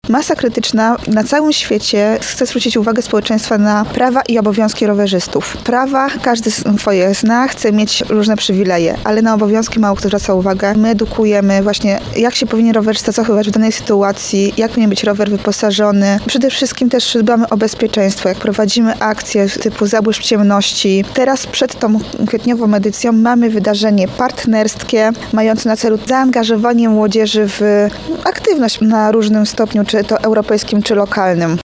Masa krytyczna na całym świecie chce zwrócić uwagę społeczeństwa na prawa i obowiązki rowerzystów. Prawa każdy swoje zna, chce mieć różne przywileje, ale na obowiązki mało kto zwraca uwagę. My edukujemy właśnie, jak się powinien rowerzysta zachowywać w danej sytuacji, jak powinien być rower wyposażony. Przede wszystkim też dbamy o bezpieczeństwo, jak prowadzimy akcje typu zabłysk ciemności. Teraz przed tą kwietniową edycją mamy wydarzenie partnerskie, mające na celu zaangażowanie młodzieży w aktywność na różnym stopniu, czy to europejskim, czy lokalnym.